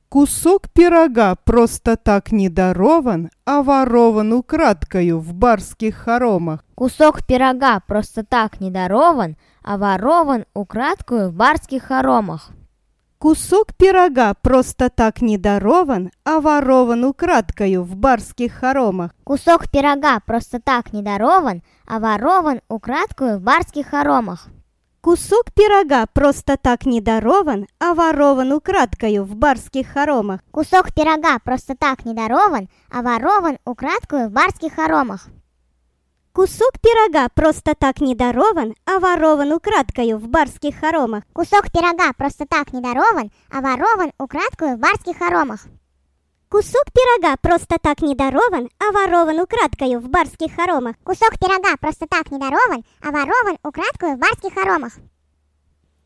Кусок пирога просто так не дарован, а ворован украдкою в барских хоромах. Кусок пирога просто так не дарован, а ворован украдкою в барских хоромах. Кусок пирога просто так не дарован, а ворован украдкою в барских хоромах. Кусок пирога просто так не дарован, а ворован украдкою в барских хоромах. Кусок пирога просто так не дарован, а ворован украдкою в барских хоромах. Кусок пирога просто так не дарован, а ворован украдкою в барских хоромах. Кусок пирога просто так не дарован, а ворован украдкою в барских хоромах. Кусок пирога просто так не дарован, а ворован украдкою в барских хоромах. Кусок пирога просто так не дарован, а ворован украдкою в барских хоромах. Кусок пирога просто так не дарован, а ворован украдкою в барских хоромах.